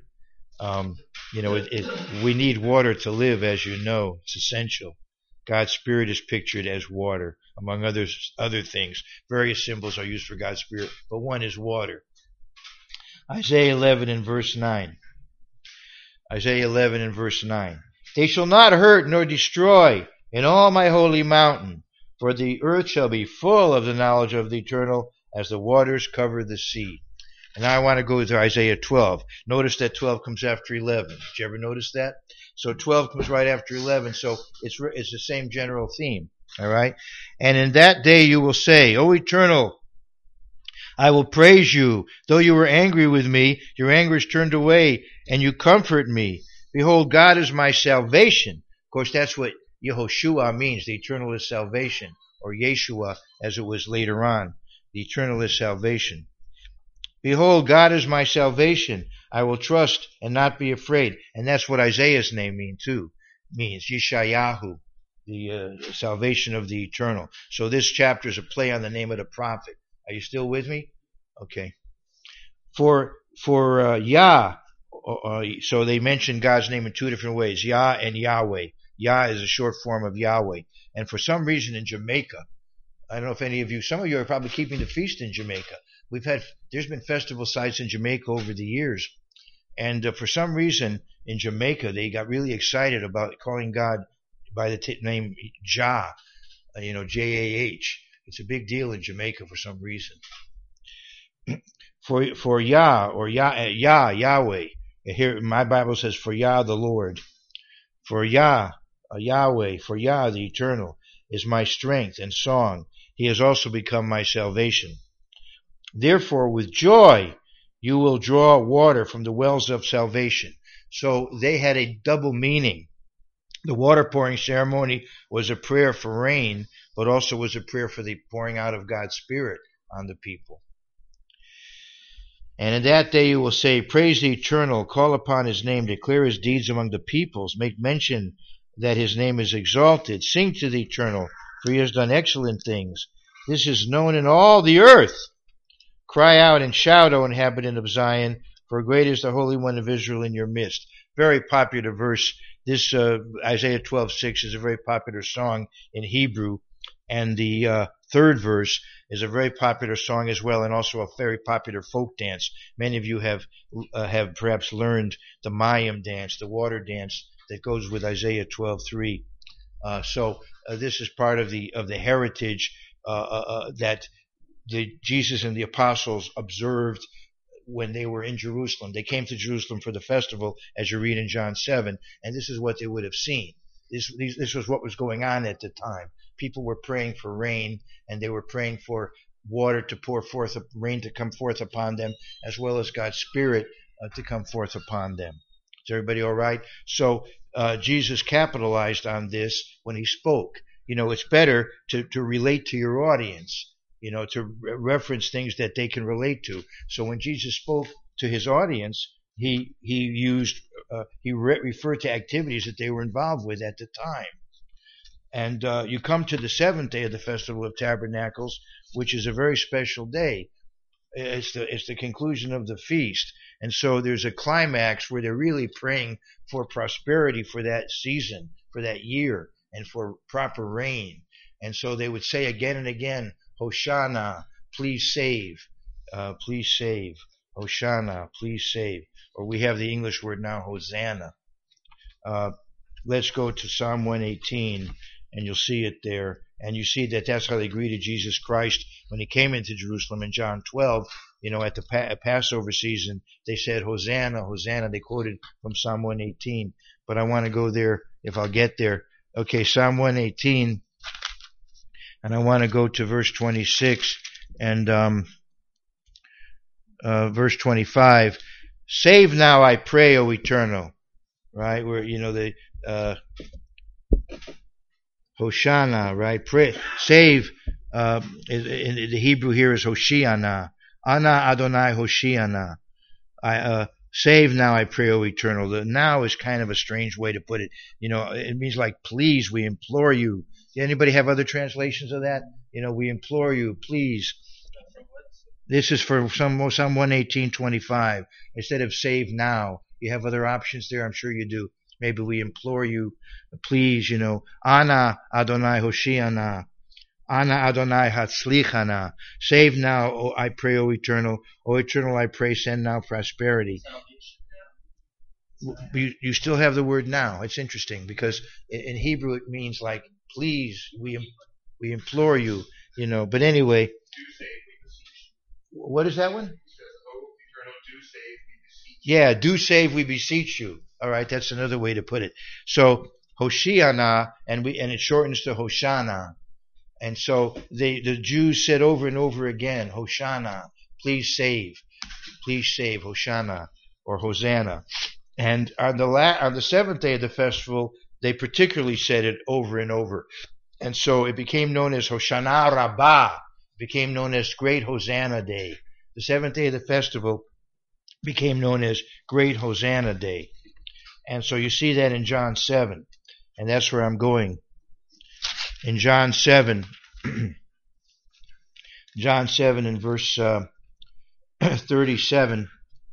We need water to live, as you know. It's essential. God's Spirit is pictured as water, among other things. Various symbols are used for God's Spirit, but one is water. Isaiah 11 and verse 9. Isaiah 11 and verse 9. They shall not hurt nor destroy in all my holy mountain, for the earth shall be full of the knowledge of the Eternal as the waters cover the sea. And now I want to go to Isaiah 12. Notice that 12 comes after 11. Did you ever notice that? So 12 comes right after 11, so it's the same general theme. All right? And in that day you will say, O Eternal, I will praise you. Though you were angry with me, your anger is turned away, and you comfort me. Behold, God is my salvation. Of course, that's what Yehoshua means. The Eternal is salvation, or Yeshua, as it was later on. The Eternal is salvation. Behold, God is my salvation. I will trust and not be afraid. And that's what Isaiah's name means, Yeshayahu, the salvation of the Eternal. So this chapter is a play on the name of the prophet. Are you still with me? Okay. For Yah, so they mention God's name in two different ways, Yah and Yahweh. Yah is a short form of Yahweh. And for some reason in Jamaica, I don't know if some of you are probably keeping the feast in Jamaica. There's been festival sites in Jamaica over the years, and for some reason in Jamaica they got really excited about calling God by the name Jah, J-A-H. It's a big deal in Jamaica for some reason. For Yah or Yahweh. Here my Bible says for Yah the Lord. For Yah, Yahweh, for Yah the Eternal is my strength and song. He has also become my salvation. Therefore, with joy, you will draw water from the wells of salvation. So they had a double meaning. The water pouring ceremony was a prayer for rain, but also was a prayer for the pouring out of God's Spirit on the people. And in that day you will say, Praise the Eternal, call upon his name, declare his deeds among the peoples, make mention that his name is exalted, sing to the Eternal, for he has done excellent things. This is known in all the earth. Cry out and shout, O inhabitant of Zion, for great is the Holy One of Israel in your midst. Very popular verse. This Isaiah 12:6 is a very popular song in Hebrew, and the third verse is a very popular song as well, and also a very popular folk dance. Many of you have perhaps learned the Mayim dance, the water dance that goes with Isaiah 12:3. So this is part of the heritage that Jesus and the apostles observed when they were in Jerusalem. They came to Jerusalem for the festival, as you read in John 7, and this is what they would have seen. This was what was going on at the time. People were praying for rain, and they were praying for water to pour forth, rain to come forth upon them, as well as God's Spirit to come forth upon them. Is everybody all right? So Jesus capitalized on this when he spoke. It's better to relate to your audience, to reference things that they can relate to. So when Jesus spoke to his audience, he referred to activities that they were involved with at the time. And you come to the seventh day of the Festival of Tabernacles, which is a very special day. It's the conclusion of the feast. And so there's a climax where they're really praying for prosperity for that season, for that year, and for proper rain. And so they would say again and again, Hoshana, please save. Please save. Hoshana, please save. Or we have the English word now, Hosanna. Let's go to Psalm 118, and you'll see it there. And you see that that's how they greeted Jesus Christ when he came into Jerusalem in John 12. At the Passover season, they said, Hosanna, Hosanna. They quoted from Psalm 118. But I want to go there if I'll get there. Okay, Psalm 118. And I want to go to verse 26 and verse 25. Save now, I pray, O Eternal. Right? Where, the Hoshana, right? Pray, save, in the Hebrew here is Hoshiana. Ana Adonai Hoshiana. Save now, I pray, O Eternal. The now is kind of a strange way to put it. It means like, please, we implore you. Anybody have other translations of that? We implore you, please. This is for Psalm 118:25. Instead of save now, you have other options there. I'm sure you do. Maybe we implore you, please, Ana Adonai Hoshiana. Ana Adonai Hatzlichana. Save now, I pray, O Eternal. O Eternal, I pray, send now prosperity. You still have the word now. It's interesting because in Hebrew it means like, please, we implore you, But anyway, what is that one? Yeah, do save, we beseech you. All right, that's another way to put it. So Hoshiana, and it shortens to Hoshana. And so the Jews said over and over again, Hoshana, please save, Hoshana or Hosanna. And on the seventh day of the festival, they particularly said it over and over. And so it became known as Hoshana Rabbah, became known as Great Hosanna Day. The seventh day of the festival became known as Great Hosanna Day. And so you see that in John 7, and that's where I'm going. In John 7, John 7 in verse 37,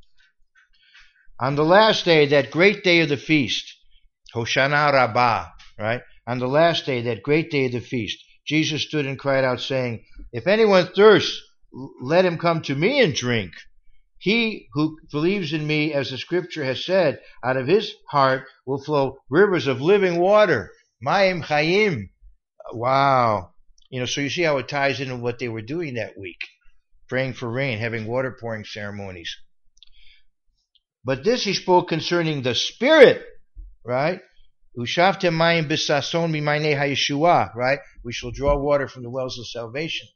on the last day, that great day of the feast, Hoshana Rabbah, right? On the last day, that great day of the feast, Jesus stood and cried out, saying, if anyone thirsts, let him come to me and drink. He who believes in me, as the scripture has said, out of his heart will flow rivers of living water. Mayim Chayim. Wow. So you see how it ties into what they were doing that week. Praying for rain, having water pouring ceremonies. But this he spoke concerning the Spirit, right? Ushavtem mayim bisason mimayne hayeshua, right? We shall draw water from the wells of salvation.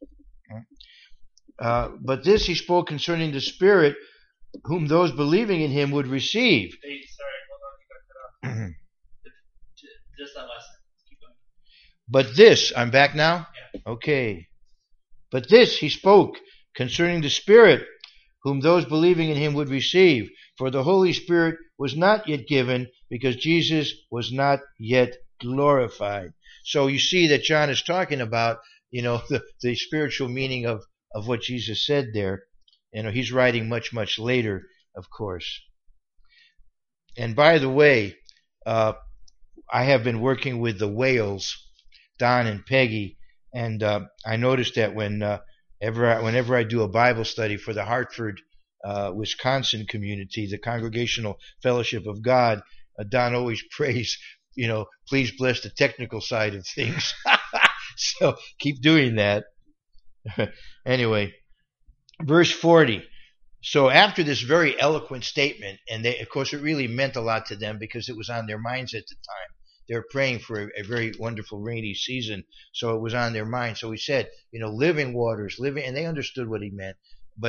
But this he spoke concerning the Spirit, whom those believing in him would receive. Hey, sorry, hold on, you got cut off. Just that last sentence. Keep going. But this, I'm back now? Yeah. Okay. But this he spoke concerning the Spirit, whom those believing in him would receive. For the Holy Spirit was not yet given because Jesus was not yet glorified. So you see that John is talking about, the spiritual meaning of what Jesus said there. He's writing much, much later, of course. And by the way, I have been working with the Wales, Don and Peggy, and I noticed that whenever I do a Bible study for the Hartford, Wisconsin community, the Congregational Fellowship of God, Don always prays, please bless the technical side of things. So keep doing that. Anyway, verse 40. So after this very eloquent statement, and of course it really meant a lot to them because it was on their minds at the time. They were praying for a very wonderful rainy season, so it was on their mind. So he said, living waters, and they understood what he meant.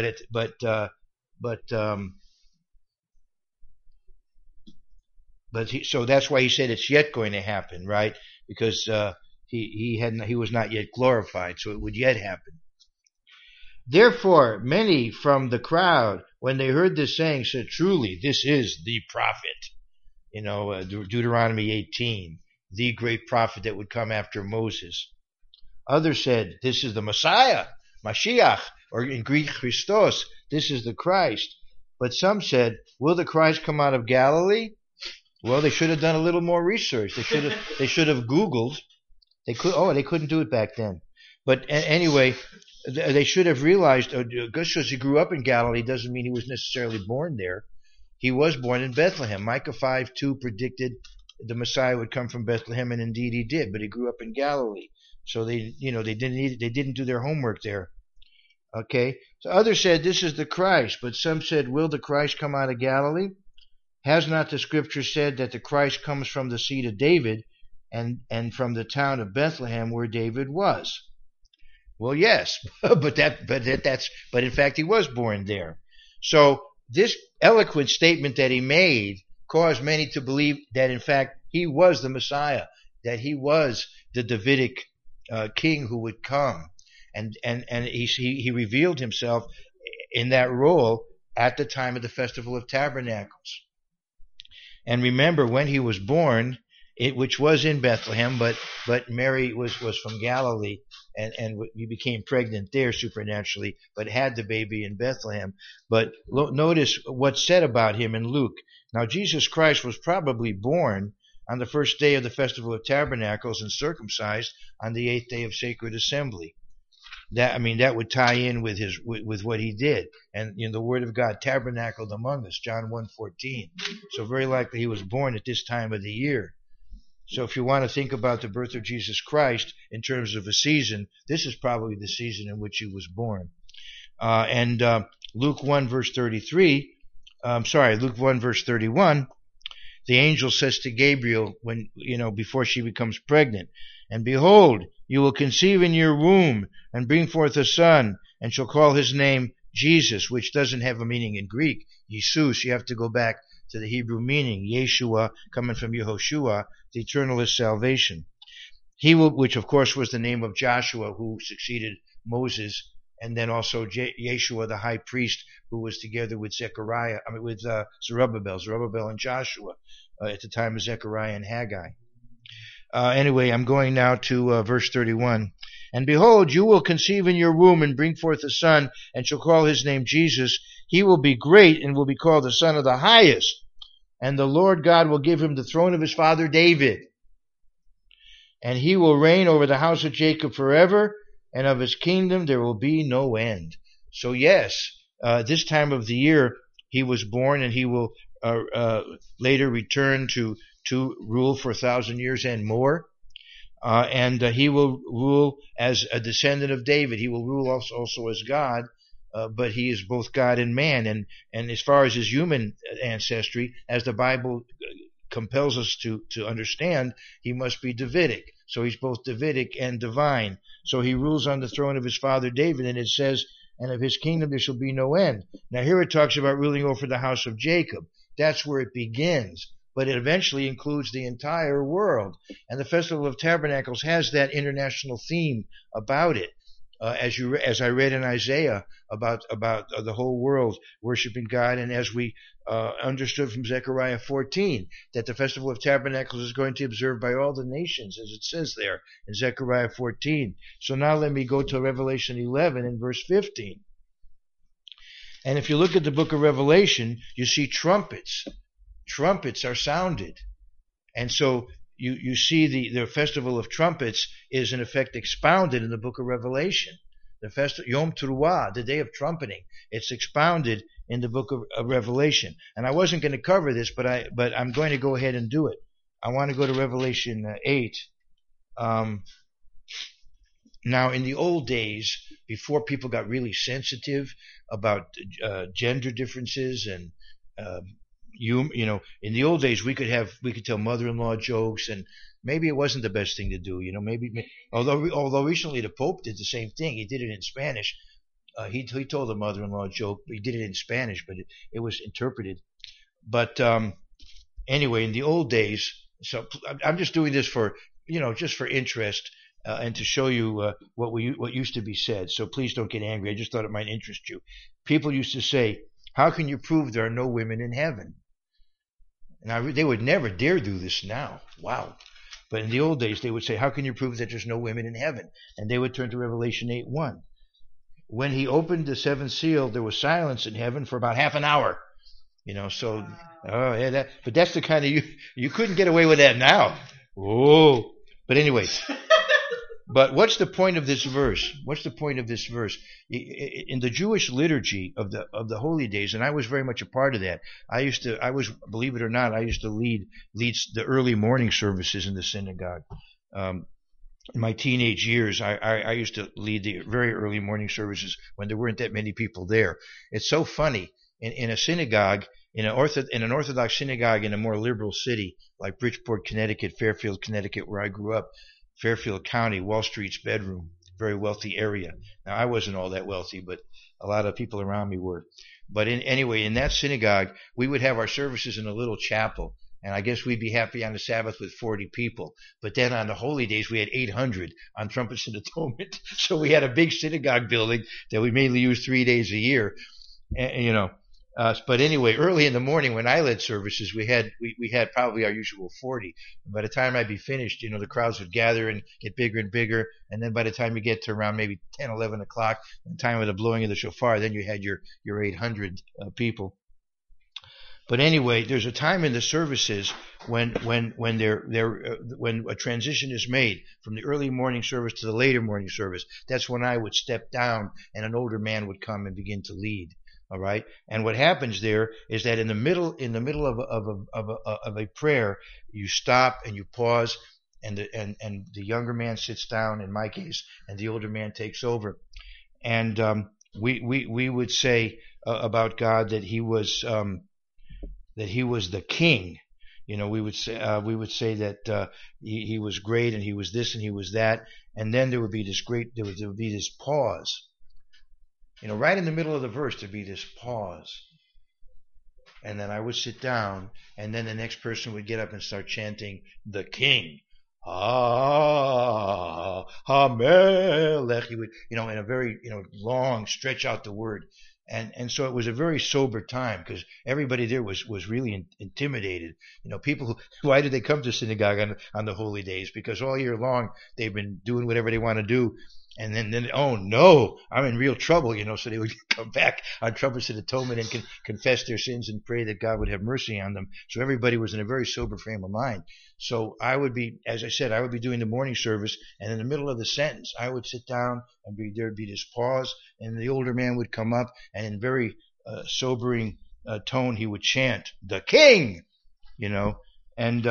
So that's why he said it's yet going to happen, right? Because he was not yet glorified, so it would yet happen. Therefore, many from the crowd, when they heard this saying, said, "Truly, this is the prophet." Deuteronomy 18, the great prophet that would come after Moses. Others said, "This is the Messiah, Mashiach, or in Greek, Christos. This is the Christ." But some said, "Will the Christ come out of Galilee?" Well, they should have done a little more research. They should have Googled. They couldn't do it back then. But anyway, they should have realized, just because he grew up in Galilee doesn't mean he was necessarily born there. He was born in Bethlehem. Micah 5:2 predicted the Messiah would come from Bethlehem, and indeed he did. But he grew up in Galilee, so they didn't do their homework there. Okay. So others said, "This is the Christ," but some said, "Will the Christ come out of Galilee? Has not the Scripture said that the Christ comes from the seed of David, and from the town of Bethlehem where David was?" Well, yes, but in fact he was born there. So this eloquent statement that he made caused many to believe that in fact he was the Messiah, that he was the Davidic king who would come, and he revealed himself in that role at the time of the Festival of Tabernacles. And remember, when he was born, which was in Bethlehem, but Mary was from Galilee, and he became pregnant there supernaturally, but had the baby in Bethlehem. But notice what's said about him in Luke. Now, Jesus Christ was probably born on the first day of the Festival of Tabernacles and circumcised on the 8th day of Sacred Assembly. That would tie in with what he did. And the Word of God tabernacled among us, John 1:14. So very likely he was born at this time of the year. So if you want to think about the birth of Jesus Christ in terms of a season, this is probably the season in which he was born. Luke 1 verse 31, the angel says to Gabriel before she becomes pregnant, "And behold, you will conceive in your womb and bring forth a son, and shall call his name Jesus," which doesn't have a meaning in Greek, Jesus. You have to go back to the Hebrew meaning, Yeshua, coming from Yehoshua, the eternal is salvation. He will, which of course was the name of Joshua, who succeeded Moses, and then also Yeshua, the high priest, who was together with Zerubbabel and Joshua at the time of Zechariah and Haggai. Anyway, I'm going now to verse 31. "And behold, you will conceive in your womb and bring forth a son, and shall call his name Jesus. He will be great and will be called the Son of the Highest. And the Lord God will give him the throne of his father David. And he will reign over the house of Jacob forever, and of his kingdom there will be no end." So yes, this time of the year he was born, and he will later return to rule for 1,000 years and more. And he will rule as a descendant of David. He will rule also as God, but he is both God and man. And as far as his human ancestry, as the Bible compels us to understand, he must be Davidic. So he's both Davidic and divine. So he rules on the throne of his father David, and it says, "And of his kingdom there shall be no end." Now here it talks about ruling over the house of Jacob. That's where it begins. But it eventually includes the entire world. And the Festival of Tabernacles has that international theme about it. as I read in Isaiah about the whole world worshiping God, and as we understood from Zechariah 14 that the Festival of Tabernacles is going to be observed by all the nations, as it says there in Zechariah 14. So now let me go to Revelation 11 and verse 15. And if you look at the book of Revelation, you see trumpets. Trumpets are sounded. And so you see the Festival of Trumpets is in effect expounded in the book of Revelation. The festival Yom Teruah, the day of trumpeting, it's expounded in the book of Revelation. And I wasn't going to cover this, but I'm going to go ahead and do it. I want to go to Revelation 8. Now, in the old days, before people got really sensitive about gender differences and in the old days we could tell mother-in-law jokes, and maybe it wasn't the best thing to do. Although recently the Pope did the same thing. He did it in Spanish. He told a mother-in-law joke. He did it in Spanish, but it was interpreted. But anyway, in the old days, so I'm just doing this for just for interest. And to show you what used to be said. So please don't get angry. I just thought it might interest you. People used to say, how can you prove there are no women in heaven? And they would never dare do this now. Wow. But in the old days, they would say, how can you prove that there's no women in heaven? And they would turn to Revelation 8:1. When he opened the seventh seal, there was silence in heaven for about half an hour. But that's the kind of, you couldn't get away with that now. Oh. But anyway. But what's the point of this verse? What's the point of this verse? In the Jewish liturgy of the holy days, and I was very much a part of that. Believe it or not, I used to lead the early morning services in the synagogue. In my teenage years, I used to lead the very early morning services when there weren't that many people there. It's so funny. In a synagogue, in an Orthodox synagogue in a more liberal city like Bridgeport, Connecticut, Fairfield, Connecticut, where I grew up, Fairfield County, Wall Street's bedroom, very wealthy area. Now, I wasn't all that wealthy, but a lot of people around me were. But in that synagogue, we would have our services in a little chapel. And I guess we'd be happy on the Sabbath with 40 people. But then on the holy days, we had 800 on Trumpets and Atonement. So we had a big synagogue building that we mainly used 3 days a year. But anyway, early in the morning when I led services, we had probably our usual 40. And by the time I'd be finished, the crowds would gather and get bigger and bigger. And then by the time you get to around maybe 10, 11 o'clock, the time of the blowing of the shofar, then you had your 800 people. But anyway, there's a time in the services when a transition is made from the early morning service to the later morning service. That's when I would step down and an older man would come and begin to lead. All right, and what happens there is that in the middle of a prayer, you stop and you pause, and the younger man sits down, in my case, and the older man takes over, and we would say about God that He was the King. We would say that he was great and He was this and He was that, and then there would be this pause. Right in the middle of the verse, there'd be this pause. And then I would sit down, and then the next person would get up and start chanting, the King. Ah, Hamelech. He would, in a very, long, stretch out the word. And so it was a very sober time because everybody there was really intimidated. People why did they come to synagogue on the holy days? Because all year long they've been doing whatever they want to do. And then, oh no, I'm in real trouble, so they would come back on Trumpets and Atonement and confess their sins and pray that God would have mercy on them. So everybody was in a very sober frame of mind. So I would be, as I said, I would be doing the morning service, and in the middle of the sentence, I would sit down and there'd be this pause, and the older man would come up, and in very sobering tone, he would chant, the King, and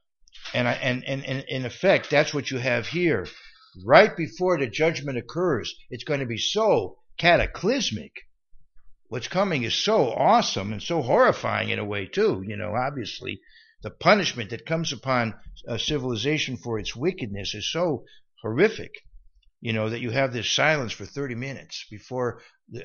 in effect, that's what you have here. Right before the judgment occurs, it's going to be so cataclysmic. What's coming is so awesome and so horrifying in a way too. Obviously, the punishment that comes upon civilization for its wickedness is so horrific. That you have this silence for 30 minutes before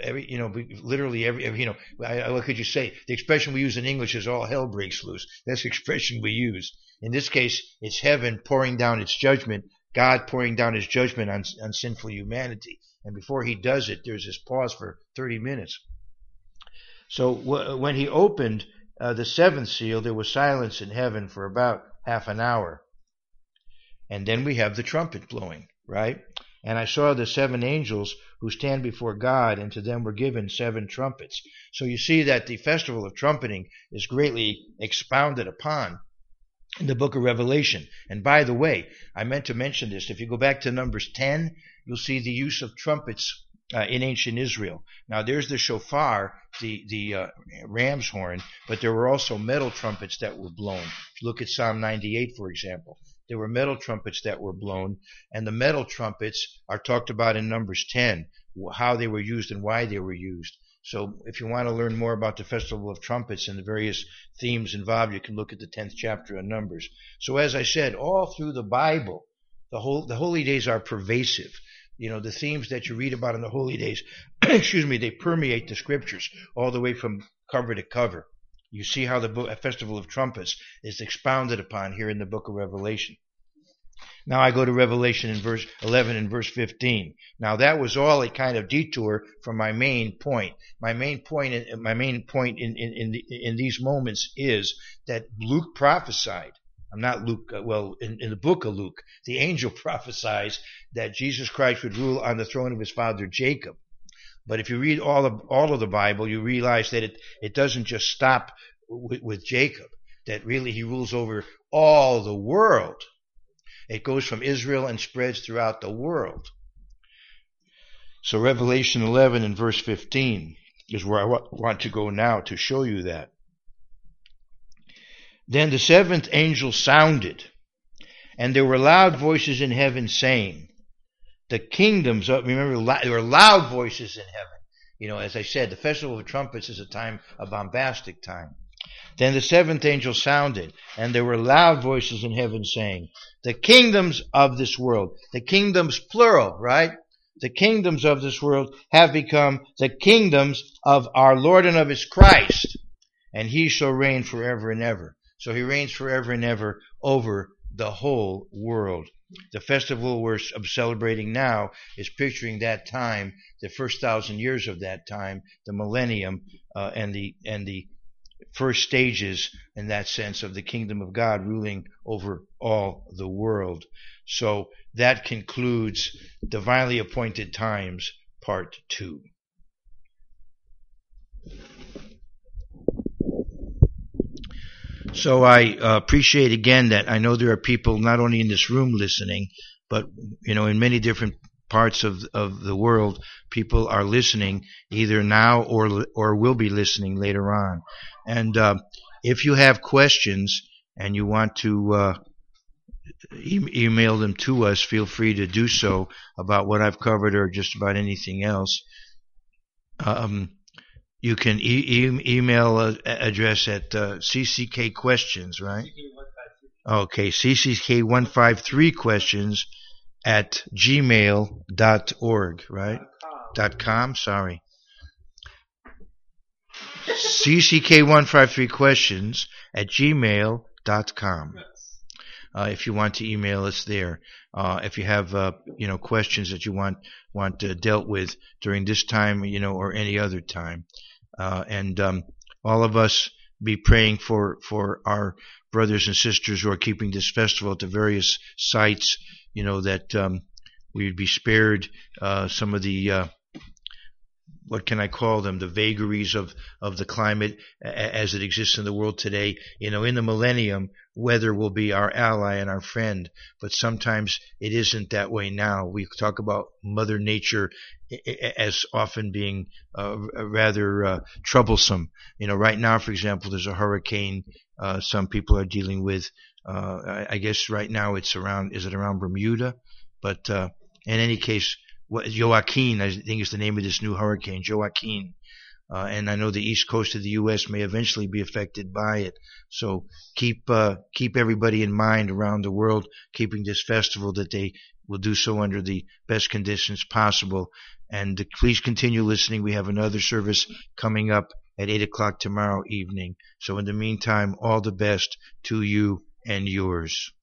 what could you say? The expression we use in English is all hell breaks loose. That's the expression we use. In this case, it's heaven pouring down its judgment. God pouring down His judgment on sinful humanity. And before he does it, there's this pause for 30 minutes. So when he opened the seventh seal, there was silence in heaven for about half an hour. And then we have the trumpet blowing, right? And I saw the seven angels who stand before God, and to them were given seven trumpets. So you see that the festival of trumpeting is greatly expounded upon in the book of Revelation. And by the way, I meant to mention this. If you go back to Numbers 10, you'll see the use of trumpets in ancient Israel. Now there's the shofar, the ram's horn, but there were also metal trumpets that were blown. If you look at Psalm 98, for example, there were metal trumpets that were blown, and the metal trumpets are talked about in Numbers 10, how they were used and why they were used. So if you want to learn more about the Festival of Trumpets and the various themes involved, you can look at the 10th chapter of Numbers. So as I said, all through the Bible, the holy days are pervasive. You know, the themes that you read about in the holy days, they permeate the scriptures all the way from cover to cover. You see how the Festival of Trumpets is expounded upon here in the book of Revelation. Now I go to Revelation in verse 11 and verse 15. Now that was all a kind of detour from my main point. My main point in these moments is that Luke prophesied. I'm not Luke. In the book of Luke, the angel prophesies that Jesus Christ would rule on the throne of his father Jacob. But if you read all of the Bible, you realize that it doesn't just stop with Jacob. That really he rules over all the world. It goes from Israel and spreads throughout the world. So Revelation 11 and verse 15 is where I want to go now to show you that. Then the seventh angel sounded, and there were loud voices in heaven saying, the kingdoms of, remember, there were loud voices in heaven. You know, as I said, the Festival of Trumpets is a bombastic time. Then the seventh angel sounded, and there were loud voices in heaven saying, the kingdoms of this world, the kingdoms plural, right? The kingdoms of this world have become the kingdoms of our Lord and of his Christ, and he shall reign forever and ever. So he reigns forever and ever over the whole world. The festival we're celebrating now is picturing that time, the first 1,000 years of that time, the millennium, and the first stages, in that sense, of the kingdom of God ruling over all the world. So that concludes Divinely Appointed Times, Part 2. So I appreciate again that I know there are people not only in this room listening, but in many different parts of the world, people are listening either now or will be listening later on. And if you have questions and you want to email them to us, feel free to do so about what I've covered or just about anything else. You can email address at CCK Questions, right? Okay, CCK153 Questions at gmail.org, right? .com, sorry. CCK153 Questions at gmail.com. If you want to email us there. If you have questions that you want dealt with during this time, or any other time. And all of us be praying for our brothers and sisters who are keeping this festival at the various sites, that we would be spared some of the what can I call them, the vagaries of the climate as it exists in the world today. In the millennium, weather will be our ally and our friend, but sometimes it isn't that way now. We talk about Mother Nature as often being rather troublesome. Right now, for example, there's a hurricane some people are dealing with. I guess right now is it around Bermuda? But in any case, Joaquin, I think is the name of this new hurricane, Joaquin. And I know the east coast of the U.S. may eventually be affected by it. So keep everybody in mind around the world, keeping this festival, that they will do so under the best conditions possible. And please continue listening. We have another service coming up at 8 o'clock tomorrow evening. So in the meantime, all the best to you and yours.